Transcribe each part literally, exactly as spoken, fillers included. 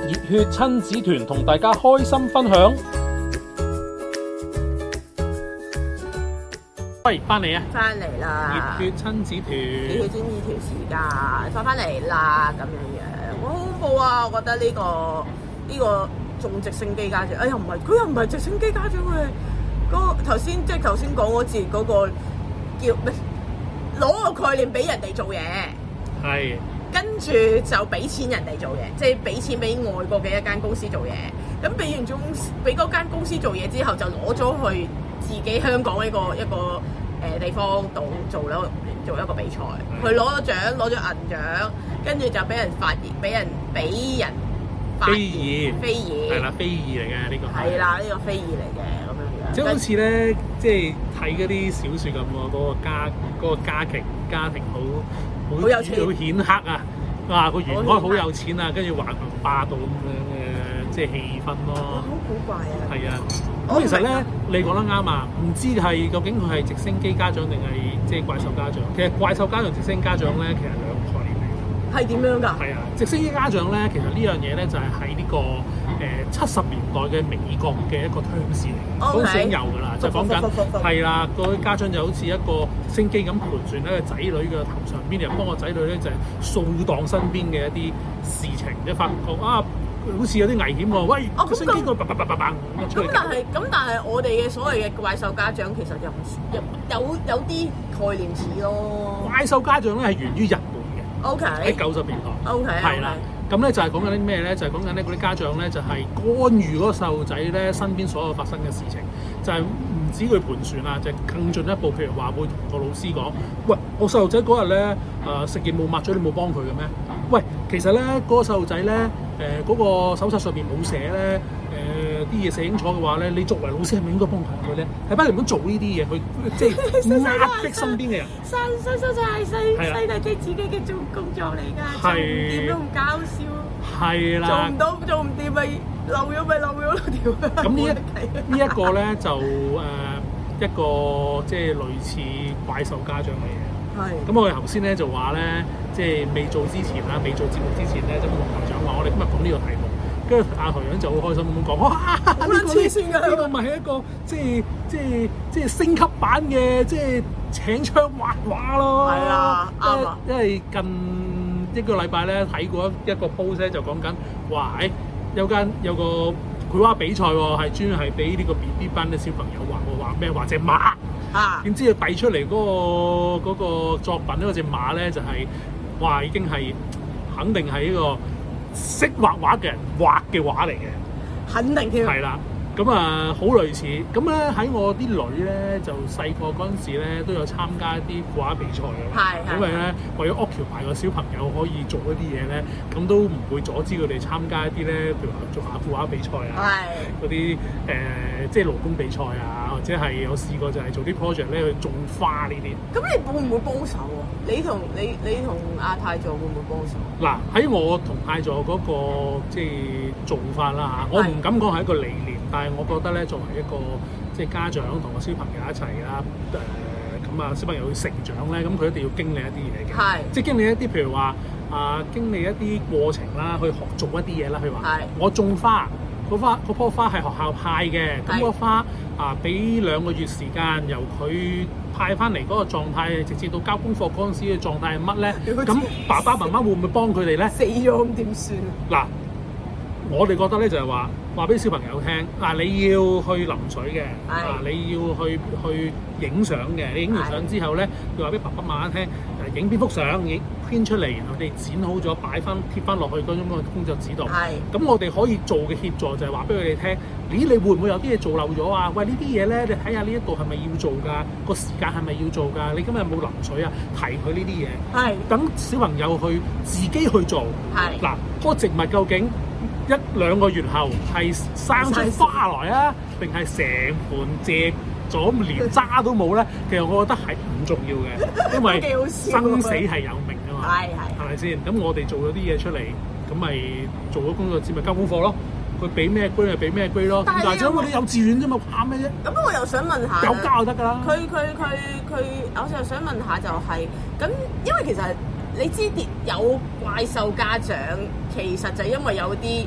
熱血親子團同大家開心分享。喂，翻嚟啊！ 翻嚟啦！ 熱血親子團， 熱血親子團時間翻翻嚟啦，咁樣樣，好恐怖啊！我覺得呢、這個呢、這個仲直升機家長，哎呀唔係，佢又唔係直升機家長佢，嗰個頭先即係頭先講嗰節嗰個叫咩？攞個概念俾人哋做嘢， 係跟住就俾錢人哋做嘢，即係俾錢俾外國嘅一間公司做嘢。咁俾完公司俾嗰間公司做嘢之後，就攞咗去自己香港一個一個誒、呃、地方度做咗做一個比賽，佢攞咗獎，攞咗銀獎，跟住就俾人發現，俾人俾人非議， 非議係啦，非議嚟嘅呢個係啦，呢、這個非議嚟嘅咁樣樣。 即係好似咧，即係睇嗰啲小説咁喎，嗰、那個家嗰、那個家庭家庭好好好有錢好顯赫啊！哇，個員開好有錢啊，跟住橫行霸道咁樣嘅即係氣氛咯。 好古怪啊！ 係啊，咁其實咧，你講得啱啊！唔知係究竟佢係直升機家長定係即係怪獸家長？其實怪獸家長、直升家長咧，其實兩個概念嚟嘅。 係點樣㗎？ 係啊，直升機家長咧，其實呢樣嘢咧就係喺呢個誒七十年代嘅美國嘅一個 terms 嚟嘅，嗰陣時已經有㗎啦，就講緊係啦，嗰啲家長就好似一個升機咁盤旋喺個仔女嘅頭上邊，又幫個仔女咧就係掃蕩身邊嘅一啲事情，一發覺啊，好似有啲危險喎，喂，直升機個叭叭叭叭叭咁咁但係咁但係我哋嘅所謂嘅怪獸家長其實又唔有有有啲概念似咯。 怪獸家長咧係源於日本嘅 ，OK 喺九十年代 ，OK 係啦。咁咧就係講緊啲咩咧？就係講緊咧嗰啲家長咧，就係干預嗰個細路仔咧身邊所有發生嘅事情，就係、是、唔止佢盤旋啊，就係、更進一步，譬如話會同個老師講：喂，我細路仔嗰日咧誒食嘢冇抹咗，你冇幫佢嘅咩？喂，其實咧嗰、嗰個細路仔咧誒嗰個手冊上邊冇寫咧誒啲嘢寫清楚嘅話咧，你作為老師係咪應該幫佢咧？係不斷咁做呢啲嘢，去即係壓迫身邊嘅人。 細細細就係細細大機自己嘅做工作嚟㗎，做唔掂都唔搞笑。 係啦， 做唔到做唔掂咪漏咗咪漏咗咯條。 咁呢一呢一個咧就誒、呃、一個即係類似怪獸家長嘅嘢。係。咁我哋頭先咧就話咧，即係未做之前啦，未做節目之前咧，就同台長話我哋今日講呢個題目，跟住阿台長就好開心咁講，哇！ 好撚黐線㗎， 呢個咪係一個即係即係即係升級版嘅即係請槍畫畫咯。係啊，啱啊。因為近一個禮拜咧睇過一個 post 咧，就講緊話誒有間有個繪畫比賽喎，係專係俾呢個 B B 班嘅小朋友畫喎，畫咩？畫隻馬啊！點知佢遞出嚟嗰、嗰個嗰個作品呢，嗰隻馬咧就係、是、哇已經係肯定係呢個識畫畫嘅人畫嘅畫嚟嘅，肯定添。係啦。咁啊，好類似咁咧，喺我啲女咧就細個嗰陣時咧都有參加一啲繪畫比賽嘅，係因為咧為咗 occupy 個小朋友可以做一啲嘢咧，咁都唔會阻止佢哋參加一啲咧，譬如話做下繪畫比賽啊，嗰啲誒即係勞工比賽啊，或者係有試過就係做啲 project 咧去種花呢啲。咁你會唔會幫手啊？你同你你同阿太座會唔會幫手？嗱，喺我同太座嗰個即係做法啦嚇，我唔敢講係一個理念。但係我覺得咧，作為一個即係家長同個小朋友一齊啦，誒咁啊，小朋友要成長咧，咁佢一定要經歷一啲嘢嘅，係即係經歷一啲譬如話啊，經歷一啲過程啦，去學做一啲嘢啦，譬如話我種花，嗰花嗰棵花係學校派嘅，咁個花啊俾兩個月時間，由佢派翻嚟嗰個狀態，直至到交功課嗰陣時嘅狀態係乜咧？咁爸爸媽媽會唔會幫佢哋咧？死咗咁點算？嗱。我哋覺得咧就係話話俾小朋友聽，嗱你要去淋水嘅，啊你要去去影相嘅，你影完相之後咧，佢話俾爸爸媽媽聽，誒影邊幅相，影編出嚟，然後我哋剪好咗，擺翻貼翻落去嗰種個工作紙度。係。咁我哋可以做嘅協助就係話俾佢哋聽，咦你會唔會有啲嘢做漏咗啊？喂呢啲嘢咧，你睇下呢一度係咪要做㗎？個時間係咪要做㗎？你今日有冇淋水啊？提佢呢啲嘢。係。等小朋友去自己去做。係。嗱，嗰個植物究竟一兩個月後係生出花來啊，定係成盤謝咗連渣都冇咧？其實我覺得係唔重要嘅，因為生死係有命㗎嘛。係係，係咪先？咁我哋做咗啲嘢出嚟，咁咪做咗工作紙咪交功課咯。佢俾咩 grade 咪俾咩 grade 咯。但係只不過你幼稚園啫嘛，怕咩啫？咁我又想問下，有交就得㗎啦。佢佢佢佢，我就想問下就係、是、咁，因為其實你知有怪獸家長，其實就因為有啲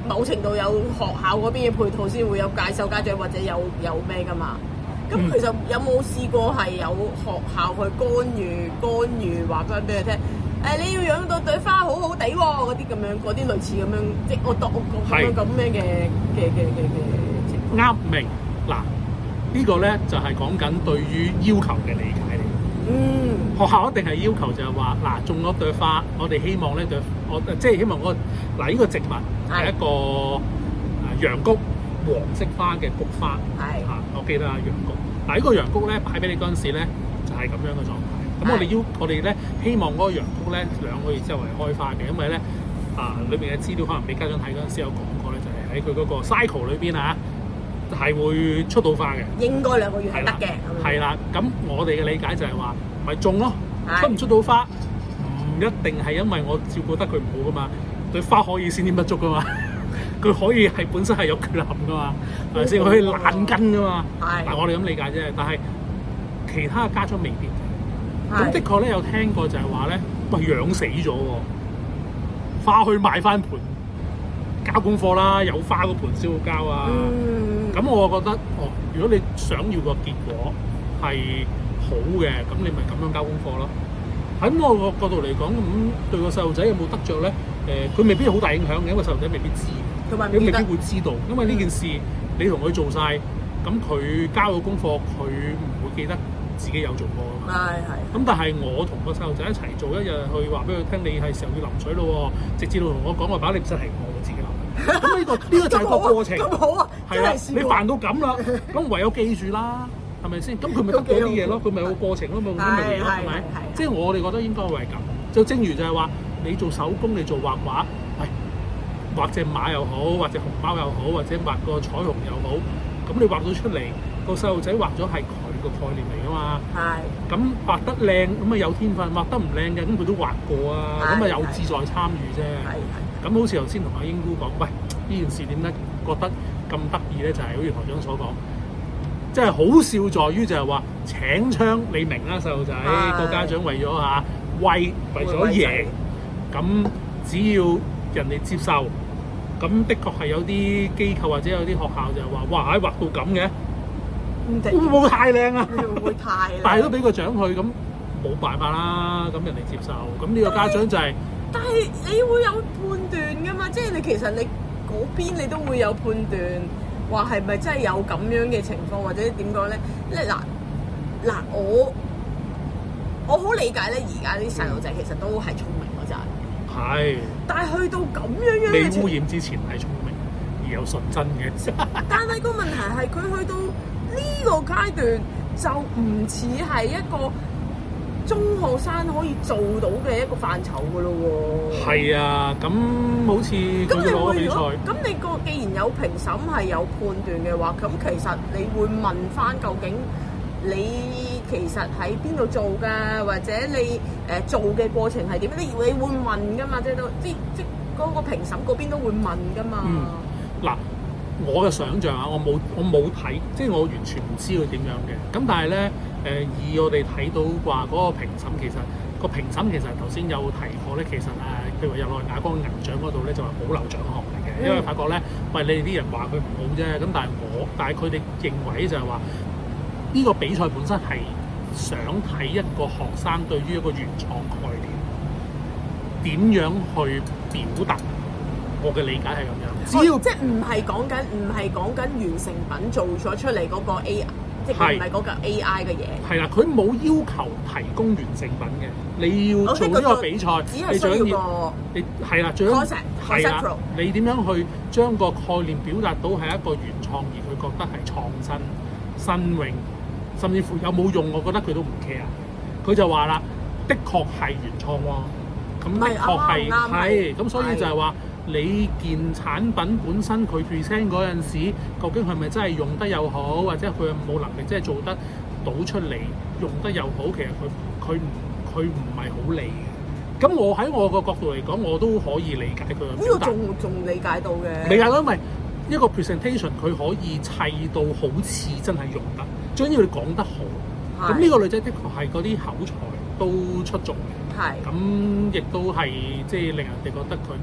某程度有學校嗰邊嘅配套先會有介紹家長或者有有咩㗎嘛。咁其實有冇試過係有學校去干預干預話翻俾佢聽？誒，你要養到對花好好地喎，嗰啲咁樣，嗰啲類似咁樣，即係我當我咁樣咁樣嘅嘅嘅嘅嘅情況。 啱明嗱，呢個咧就係講緊對於要求嘅理解嚟。 嗯， 學校一定係要求就係話嗱，種咗對花，我哋希望咧對我即係希望嗰個嗱呢個植物係一個誒洋菊黃色花嘅菊花。係嚇，我記得啊，洋菊。嗱呢個洋菊咧擺俾你嗰陣時咧就係咁樣嘅狀態。咁我哋要我哋咧希望嗰個洋菊咧兩個月之後係開花嘅，因為咧啊裏邊嘅資料可能俾家長睇嗰陣時有講過咧，就係喺佢嗰個 cycle 裏邊啊係會出到花嘅。應該兩個月係得嘅。係啦，咁我哋嘅理解就係話咪種咯，出唔出到花唔一定係因為我照顧得佢唔好噶嘛，對花可以先天不足噶嘛，佢可以係本身係有缺陷噶嘛，係咪先？佢可以爛根噶嘛。係。嗱我哋咁理解啫，但係其他家長未必。咁的確咧有聽過就係話咧，喂養死咗喎，花去買翻盆交功課啦，有花嗰盆先好交啊。咁、嗯、我覺得哦，如果你想要個結果係好嘅，咁你咪咁樣交功課咯。喺我個角度嚟講，咁對個細路仔有冇得着咧？誒、呃，佢未必好大影響嘅，因為細路仔未必知，佢未必會知道，因為呢件事你同佢做晒，咁佢交個功課，佢唔會記得自己有做過㗎嘛。係係。咁但係我同個細路仔一齊做一日，去話俾佢聽，你係時候要淋水咯，直至到同我講話把你唔使係我自己淋。咁呢、呢個呢、呢個就係個過程。咁好啊！係啦，你煩到咁啦，咁唯有記住啦。係咪先？咁佢咪得嗰啲嘢咯？佢咪有個過程咯，咪咁咪嚟咯，係咪？即係我哋覺得應該會係咁。就正如就係話，你做手工，你做畫畫，係畫隻馬又好，或者熊貓又好，或者畫個彩虹又好，咁你畫到出嚟，個細路仔畫咗係佢個概念嚟噶嘛。係。咁畫得靚，咁啊有天分；畫得唔靚嘅，咁佢都畫過啊，咁啊有志在參與啫。係係。咁好似頭先同阿英姑講，喂，呢件事點解覺得咁得意咧？就係好似台長所講。即係好笑在於就係話請槍，你明啦，細路仔個家長為咗嚇為為咗贏，咁只要人哋接受，咁的確係有啲機構或者有啲學校就係話：哇，畫到咁嘅，會唔會太靚啊？會唔會太靚？但係都俾個獎佢，咁冇辦法啦。咁人哋接受，咁呢個家長就係。但係你會有判斷㗎嘛？即係你其實你嗰邊你都會有判斷。話係咪真係有咁樣嘅情況，或者點講咧？咧嗱嗱，我我好理解咧，而家啲細路仔其實都係聰明嗰陣。係。但係去到咁樣樣嘅未污染之前係聰明而有純真嘅。但係個問題係佢去到呢個階段就唔似係一個中學生可以做到嘅一個範疇㗎咯喎。係啊，咁好似咁你攞比賽，咁你個既然有評審係有判斷嘅話，咁其實你會問翻究竟你其實喺邊度做㗎，或者你誒、呃、做嘅過程係點？你你會問㗎嘛？即係都即即嗰個評審嗰邊都會問㗎嘛。嗱、嗯。我嘅想像啊，我冇我冇睇，即係我完全唔知佢點樣嘅。咁但係咧，誒、呃、以我哋睇到話嗰個評審，其實個評審其實頭先有提過咧，其實誒譬如話日內瓦嗰個銀獎嗰度咧就話保留獎項嚟嘅，因為發覺咧，喂你哋啲人話佢唔好啫，咁但係我，但係佢哋認為就係話呢個比賽本身係想睇一個學生對於一個原創概念點樣去表達。我嘅理解係咁樣，只要即係唔係講緊，唔係講緊完成品做咗出嚟嗰個 A I， 即係唔係嗰個 A I 嘅嘢。係啦，佢冇要求提供完成品嘅，你要做呢個比賽，你最緊要你係啦，最緊係啦，你點樣去將個概念表達到係一個原創，而佢覺得係創新、新穎，甚至乎有冇用，我覺得佢都唔 care。佢就話啦，的確係原創喎，咁的確係係，咁所以就係話。你件產品本身佢 present 嗰陣時，究竟係咪真係用得又好，或者佢有冇能力真係做得到出嚟，用得又好？其實佢佢唔佢唔係好理嘅。咁我喺我個角度嚟講，我都可以理解佢嘅表達。呢個仲仲理解到嘅。理解到，因為一個 presentation 佢可以砌到好似真係用得，最緊要你講得好。咁呢個女仔的確係嗰啲口才都出眾嘅。係。咁亦都係即係令人哋覺得佢。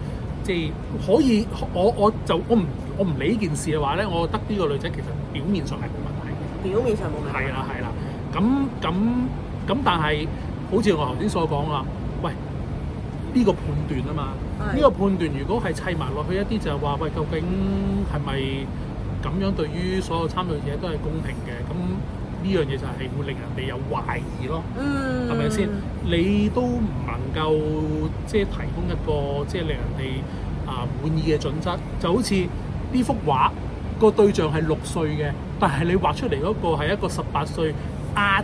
即係可以，我我就我唔我唔理呢件事嘅話咧，我覺得呢個女仔其實表面上係冇問題嘅。 表面上冇問題。 係啦係啦，咁咁咁，但係好似我頭先所講啊，喂，呢個判斷啊嘛，呢個判斷如果係砌埋落去一啲就係話，喂，究竟係咪咁樣對於所有參與者都係公平嘅？咁呢樣嘢就係會令人哋有懷疑咯，係咪先？你都唔能夠即係提供一個即係令人哋啊滿意嘅準則，就好似呢幅畫個對象係六歲嘅，但係你畫出嚟嗰個係一個十八歲 art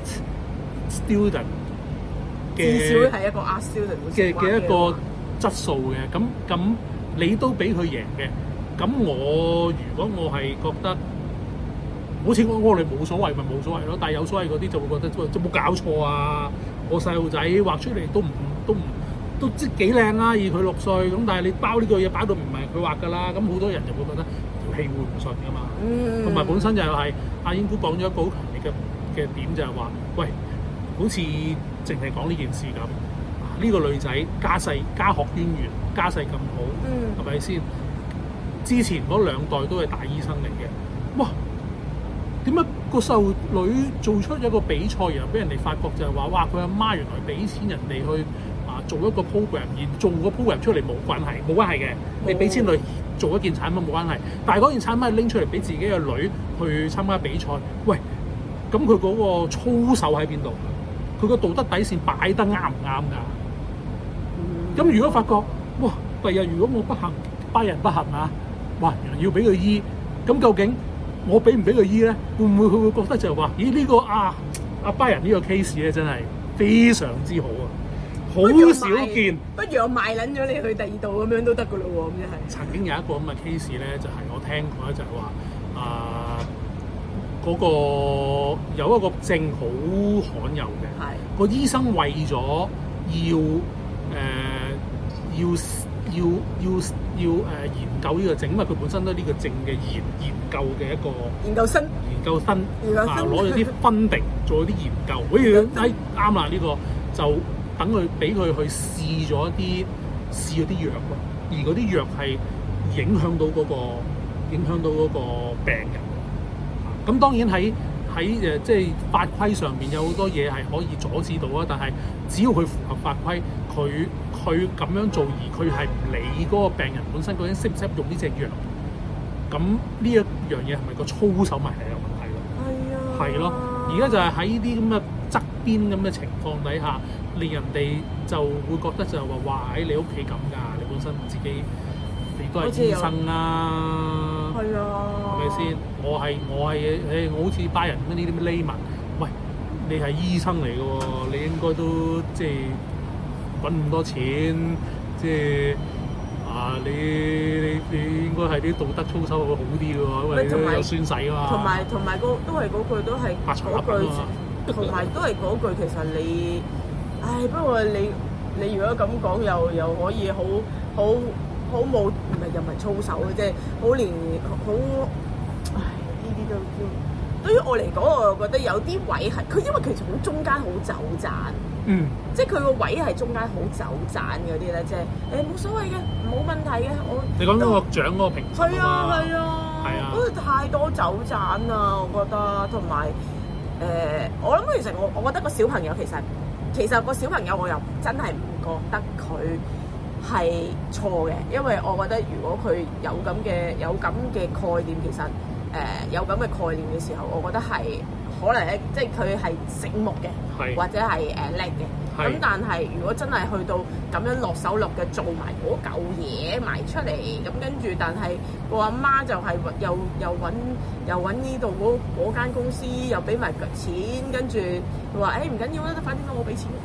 student 嘅， 至少係一個 art student 嘅嘅一個質素嘅，咁咁你都俾佢贏嘅，咁我如果我係覺得。好似我我哋冇所謂咪冇所謂咯，但係有所謂嗰啲就會覺得即係冇搞錯啊！我細路仔畫出嚟都唔都唔都即係幾靚啊，以佢六歲咁，但係你包呢個嘢包到唔係佢畫㗎啦，咁好多人就會覺得條氣會唔順㗎嘛。同埋、嗯、本身就係、是、阿英姑講咗一個好強烈嘅嘅點就係話，喂，好似淨係講呢件事咁，呢、呢個女仔家世家學淵源，家世咁好，係咪先？之前嗰兩代都係大醫生嚟嘅，哇！點解個細路女做出一個比賽，然後俾人哋發覺就係話，哇！佢阿媽原來俾錢人哋去啊做一個 program，而做個 program 出嚟冇關係，冇關係嘅。你俾錢嚟做一件產品冇關係，但係嗰件產品係拎出嚟俾自己嘅女去參加比賽。喂，咁佢嗰個操守喺邊度？佢個道德底線擺得啱唔啱㗎？咁、嗯、如果發覺，哇！第日如果我不幸，巴人不幸啊，哇！原來要俾佢醫，咁究竟？我俾唔俾佢醫咧？會唔會佢會覺得就係話，咦呢、呢個啊阿巴人呢個 case 咧真係非常之好啊，好少見。不如我賣撚咗你去第二度咁樣都得噶咯喎，咁即係。曾經有一個咁嘅 case 咧，就係、是、我聽過咧，就係話啊嗰個有一個症好罕有嘅，係個醫生為咗要誒、呃、要。要要要誒、呃、研究呢個症，因為佢本身都係呢個症嘅研研究嘅一個研究生，研究生啊攞咗啲分定做咗啲研究，好似誒啱啦呢個就等佢俾佢去試咗一啲試咗啲藥咯，而嗰啲藥係影響到嗰、嗰個影響到嗰個病人。咁、啊、當然喺喺誒即係法規上面有好多嘢係可以阻止到啊，但係只要佢符合法規，佢佢咁樣做而佢係唔理嗰個病人本身究竟適唔適合用呢隻藥，咁呢一樣嘢係咪個操守咪係有問題咯？係啊，係咯，而家就係喺呢啲咁嘅側邊咁嘅情況底下，令人哋就會覺得就係話哇喺你屋企咁㗎，你本身自己你都係醫生啊，係啊，係咪先？我係我係誒，我好似巴人咁呢啲咁嘅 layman，喂，你係醫生嚟嘅喎，你應該都即係。揾咁多錢，即係啊！你你你應該係啲道德操守會好啲嘅喎，因為你都有宣誓啊嘛。同埋同埋個都係嗰句，都係嗰句，同埋都係嗰句。其實你，唉，不過你你如果咁講，又又可以好好好冇，唔係又唔係操守嘅，即係好連好，唉，呢啲都都。對於我嚟講，我又覺得有啲位係佢，因為其實好中間好走盞，嗯，即係佢個位係中間好走盞嗰啲咧，即係誒冇所謂嘅，冇問題嘅。我你講嗰個獎嗰個評審係啊係啊係啊，嗰個太多走盞啦，我覺得，同埋誒，我諗其實我我覺得個小朋友其實其實個小朋友我又真係唔覺得佢係錯嘅，因為我覺得如果佢有咁嘅有咁嘅概念，其實。誒、呃、有咁嘅概念嘅時候，我覺得係可能咧，即係佢係醒目嘅，是或者係誒叻嘅。咁、呃、但係如果真係去到咁樣落手落腳做埋嗰嚿嘢埋出嚟，咁跟住，但係個阿媽就係又又揾又揾呢度嗰嗰間公司又俾埋腳錢，跟住佢話誒唔緊要啦，反正都我俾錢，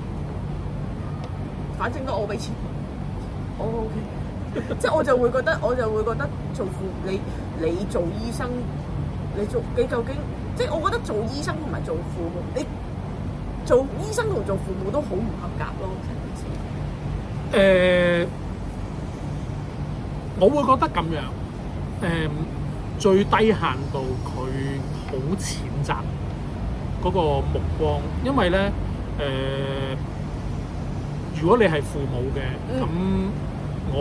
反正都我俾錢，我 OK。即係我就會覺得，我就會覺得做父你你做醫生，你做你究竟即係我覺得做醫生同埋做父母，你做醫生同做父母都好唔合格咯。誒、呃，我會覺得咁樣，誒、呃，最低限度佢好譴責嗰個目光，因為咧，誒、呃，如果你係父母嘅，咁、嗯、我唔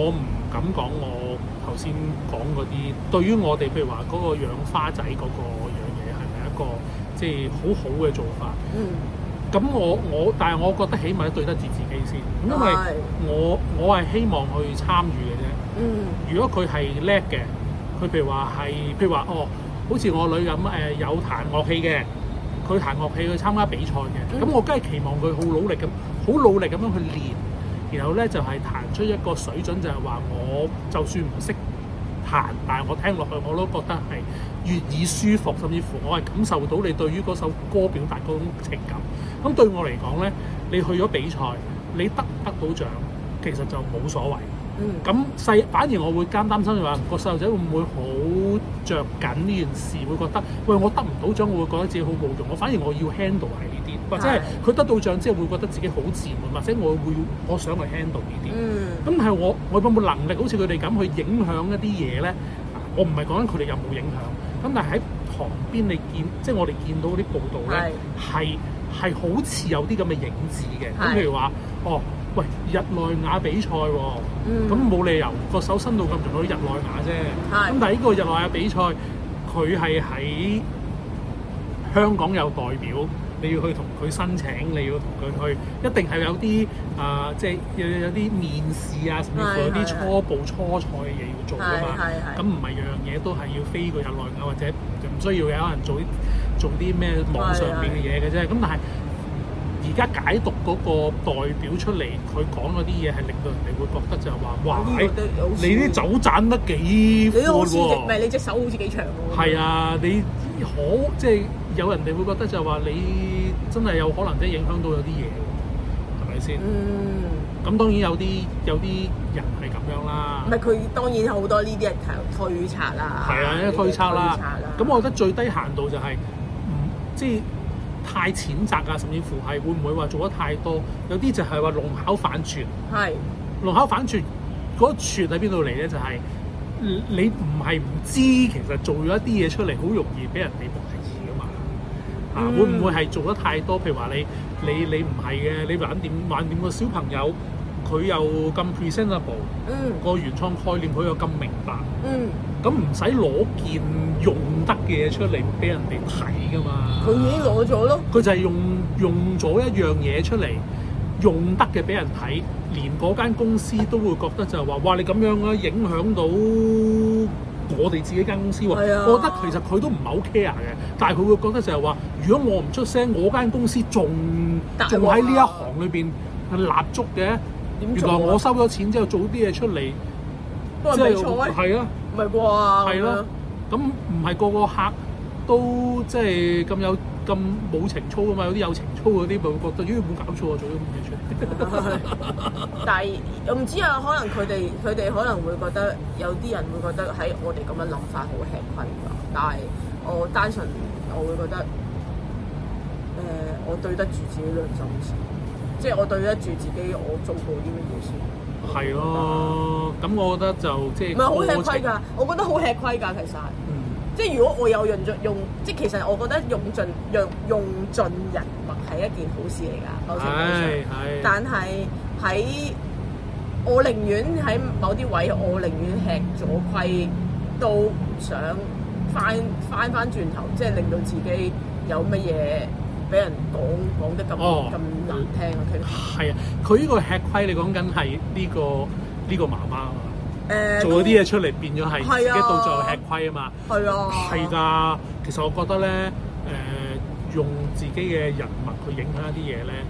敢講我頭先講嗰啲，對於我哋譬如話嗰個養花仔嗰個樣嘢係咪一個即係好好嘅做法？嗯。咁我我，但係我覺得起碼對得住自己先，因為我我係希望去參與嘅啫。嗯。如果佢係叻嘅，佢譬如話係，譬如話哦，好似我女咁誒、呃，有彈樂器嘅，佢彈樂器去參加比賽嘅，咁、嗯、我梗係期望佢好努力咁，好努力咁樣去練，然後咧就係、是、彈出一個水準，就係、是、話我就算唔識彈，但係我聽落去我都覺得係悅耳舒服，甚至乎我係感受到你對於嗰首歌表達嗰種情感。咁對我嚟講咧，你去咗比賽，你得唔得到獎，其實就冇所謂。咁細、嗯、反而我會監擔心就話個細路仔會唔會好着緊呢件事，會覺得喂我得唔到獎，我會覺得自己好冇用。我反而我要 handle 係呢啲，或者係佢得到獎之後會覺得自己好自滿，或者我會我想去 handle 呢啲。咁係、嗯、我我有冇能力好似佢哋咁去影響一啲嘢咧？我唔係講緊佢哋有冇影響，咁但係喺旁邊你見，即係我哋見到啲報道咧，係係好似有啲咁嘅影子嘅。咁譬如話，哦，喂，日內瓦比賽喎，咁冇、嗯、理由個手伸到咁長去日內瓦啫。咁是但係呢個日內瓦比賽，佢係喺香港有代表，你要去同佢申請，你要同佢去，一定係有啲啊、呃，即係有有啲面試啊，甚至乎有啲初步初賽嘅嘢要做㗎嘛。咁唔係樣樣嘢都係要飛過日內瓦，或者唔需要有人做啲做啲咩網上面嘅嘢嘅啫。咁但係而家解讀嗰個代表出嚟，佢講嗰啲嘢係令到人哋會覺得就係話，哇！你啲酒賺得幾闊喎？唔係你隻手好似幾長喎？係啊，你可即係有人哋會覺得就係話你真係有可能即係影響到有啲嘢喎，係咪先？嗯。咁當然有啲有啲人係咁樣啦。唔係佢當然好多呢啲人推測啦。係啊，一推測啦。咁我覺得最低限度就係唔即係。太淺窄啊，甚至乎係會唔會話做得太多？有啲就係話弄巧反拙。係是弄巧反拙嗰個拙喺邊度嚟咧？就係、是、你唔係唔知，其實做咗一啲嘢出嚟，好容易俾人哋懷疑噶嘛。啊，嗯、會唔會係做得太多？譬如話你你你唔係嘅，你玩點玩點個小朋友，佢又咁 presentable，嗯，個原創概念佢又咁明白，嗯。咁唔使攞件用得嘅嘢出嚟俾人哋睇噶嘛？佢已經攞咗咯。佢就係用用咗一樣嘢出嚟，用得嘅俾人睇，連嗰間公司都會覺得就係話：哇！你咁樣啊，影響到我哋自己間公司喎。係啊。我覺得其實佢都唔係好 care 嘅，但係佢會覺得就係話：如果我唔出聲，我間公司仲仲喺呢一行裏邊立足嘅。原來我收咗錢之後做啲嘢出嚟，即係係啊。唔係啩？係咯，咁唔係個個客都即係咁有咁冇情操噶嘛？有啲有情操嗰啲咪會覺得咦冇搞錯啊，做咗咁嘢出嚟。但係我唔知啊，可能佢哋佢哋可能會覺得有啲人會覺得喺我哋咁樣諗法好吃虧㗎。但係我單純我會覺得誒、呃，我對得住自己良心先，即係我對得住自己，我做過啲乜嘢先。係咯，咁我覺得就即係唔係好吃虧㗎，我覺得好吃虧㗎，其實，嗯、即係如果我有用盡用，即係其實我覺得用盡用用盡人脈係一件好事嚟㗎，某程度上。但係喺我寧願喺某啲位，我寧願吃咗虧，都唔想翻翻翻轉頭，即係令到自己有乜嘢。俾人講講得咁咁、哦、難聽啊！其實係啊，佢呢個吃虧，你講緊係呢個呢、呢個媽媽啊嘛，誒做咗啲嘢出嚟變咗係自己到最後吃虧啊嘛，係啊，係㗎。其實我覺得咧，誒、呃、用自己嘅人脈去影響一啲嘢咧，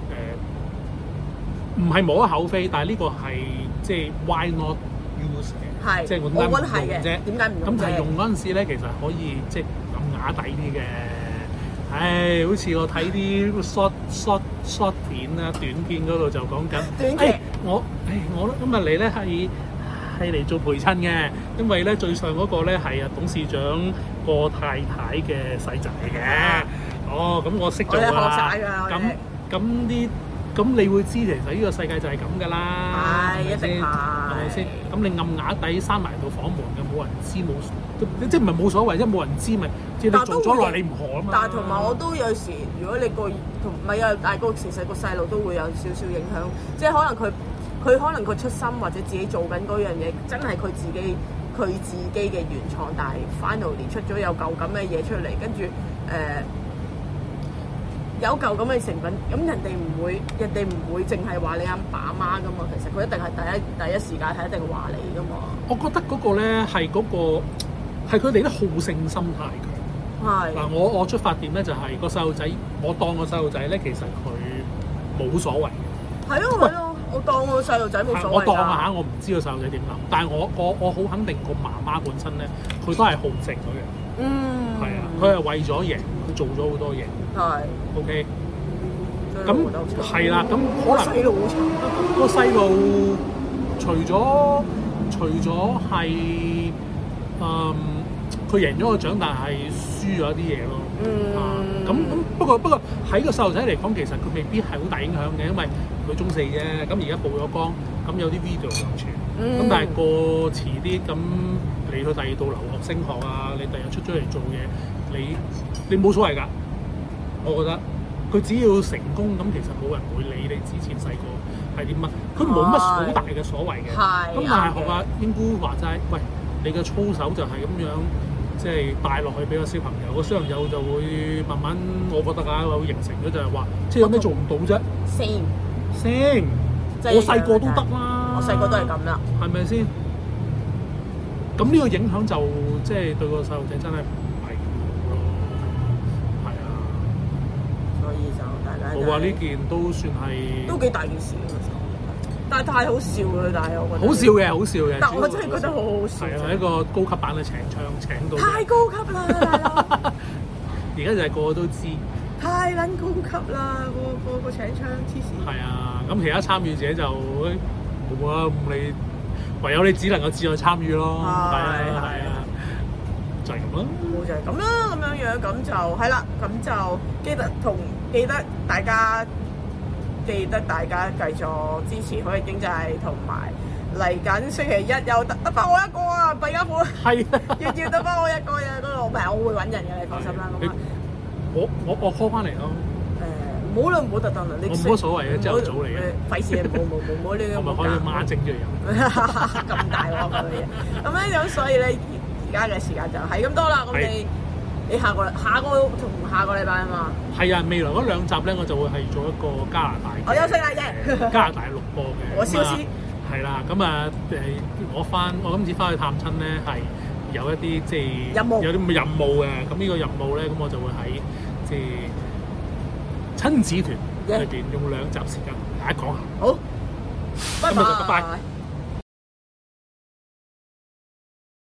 誒唔係無可厚非，但係呢個係即係 why not use 嘅，係即係我點解唔用啫？點解唔用？咁就係用嗰陣時咧，其實可以即係咁啞底啲嘅。唉，好似我睇啲 short short short 片啊、短片嗰度就講緊，短劇、哎、我唉我今日嚟咧係係嚟做陪襯嘅，因為咧最上嗰個咧係啊董事長個太太嘅細仔嚟嘅。哦，咁我識做啦。咁咁啲咁你會知其實呢個世界就係咁噶啦，係一定係，係咪先？咁你暗啞底閂埋道房門嘅，冇人知冇。即係唔係冇所謂，即係冇人知咪，即係你做咗耐你唔學啊嘛。但係同埋我都有時，如果你個同唔係啊，大個其實個細路都會有少少影響，即係可能佢佢可能佢出心或者自己做緊嗰樣嘢，真係佢自己佢自己嘅原創，但係 finally 出咗有嚿咁嘅嘢出嚟，跟住誒。呃有嚿咁嘅成品，咁人哋唔會，人哋唔會淨係話你阿爸阿媽噶嘛，其實佢一定係第一第一時間係一定話你噶嘛。我覺得嗰個咧係嗰個係佢哋啲好勝心太強。係嗱，我我出發點咧就係個細路仔，我當個細路仔咧其實佢冇所謂嘅。係咯係咯，我當個細路仔冇所謂。我當下我唔知個細路仔點諗，但係我我我好肯定個媽媽本身咧，佢都係好勝佢嘅。嗯，係啊，佢係為咗贏，佢做咗好多嘢。係 ，OK。咁係啦，咁可能細路好慘。個細路除咗除咗係誒，佢贏咗個獎，但係輸咗一啲嘢咯。嗯。啊，咁咁不過不過喺個細路仔嚟講，其實佢未必係好大影響嘅，因為佢中四啫。咁而家曝咗光，咁有啲 video 上傳。嗯。咁但係過遲啲咁。你去第二度留學升學啊！你第日出咗嚟做嘢，你你冇所謂㗎。我覺得佢只要成功，咁其實冇人會理你之前細個係點乜，佢冇乜好大嘅所謂嘅。係。咁但係學阿英姑話齋，喂，你嘅操守就係咁樣，即係帶落去俾個小朋友，個小朋友就會慢慢，我覺得啊，會形成咗就係話，即係有咩做唔到啫？升升，我細個都得啦。我細個都係咁啦，係咪先？咁呢個影響就即係對個細路仔真係唔係好咯，係啊，所以就大家我話呢件都算係都幾大件事嘅，但係太好笑啦！但係我覺得好笑嘅，好笑嘅，但我真係覺得好好笑。係啊，一個高級版嘅請槍請到太高級啦！大佬，而家就係個個都知，太撚高級啦！個個個請槍黐線。係啊，咁其他參與者就冇啊，咁你。唯有你只能夠自我參與咯，係啊係啊，就係咁咯。冇就係咁啦，咁樣樣咁就係啦，咁就記得同記得大家記得大家繼續支持好嘅經濟，同埋嚟緊星期一又得得翻我一個啊，弊家伙係要要得翻我一個嘅嗰度，唔係我會揾人嘅，你放心啦。咁啊，我我我 call 翻嚟咯。誒，唔好啦，唔好特登啦，你冇乜所謂嘅，朝頭早嚟嘅，費事冇冇冇冇呢個。我咪可以孖整住飲。咁大鑊嘅嘢，咁咧咁所以咧而家嘅時間就係咁多啦。咁你你下個下個同下個禮拜啊嘛？係啊，未來嗰兩集咧，我就會係做一個加拿大。我休息下啫。加拿大錄播嘅。我消失。係啦，咁啊誒，我翻我今次翻去探親咧，係有一啲即係任務，有啲咁嘅任務嘅。咁呢個任務咧，咁我就會喺即係親子團裏邊用兩集時間同大家講下。好，拜拜。拜拜。